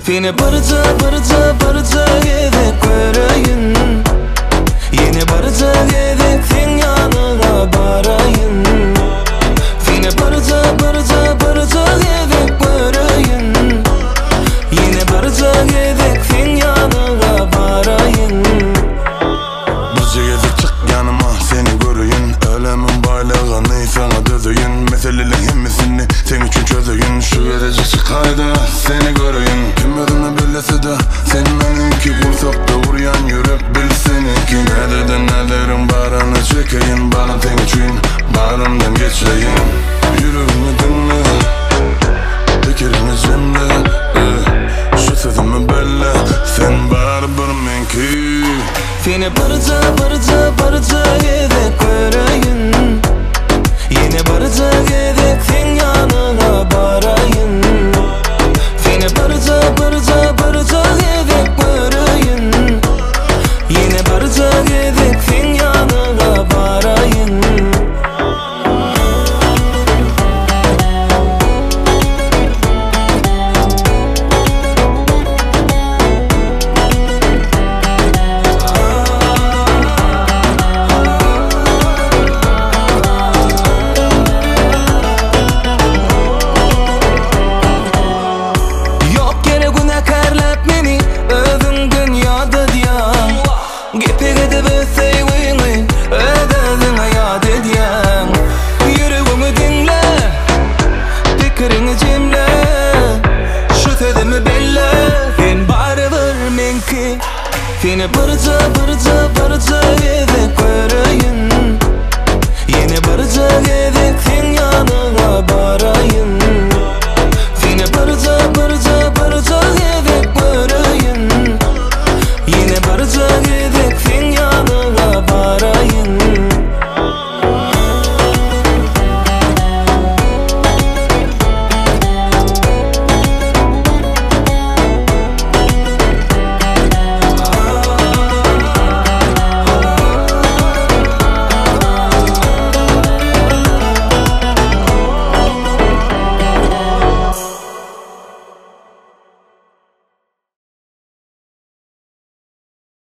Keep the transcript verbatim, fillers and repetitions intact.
Seni barıca barıca barıca edip göreyim. Yine barıca edip sen yanına barayım. Seni barıca barıca barıca edip göreyim. Yine barıca edip sen yanına barayım. Barıca edip çık yanıma seni göreyim. Ölemin baylağını sana dözeyim. Meseleler hemmisini sen için çözeyim. Şu gelecek çıkayda seni göreyim. Kim adını bilese de senin benimki kursakta vuruyan yürek bil seninki. Nereden nelerin barını çekeyim. Bana sen için barımdan geçeyim. Yüreğimi dinle, fikrini cimle, eh. Şu sözümü belli, sen bari benimki. Seni barıca barıca barıca edip göreyim. Yine barıca edip sen yanına barayım. Seni barıca barıca barıca edip göreyim. Yine barıca edip sen yanına barayım. Seni barıca barıca barıca edip göreyim. Yine barıca edip sen yanına barayım.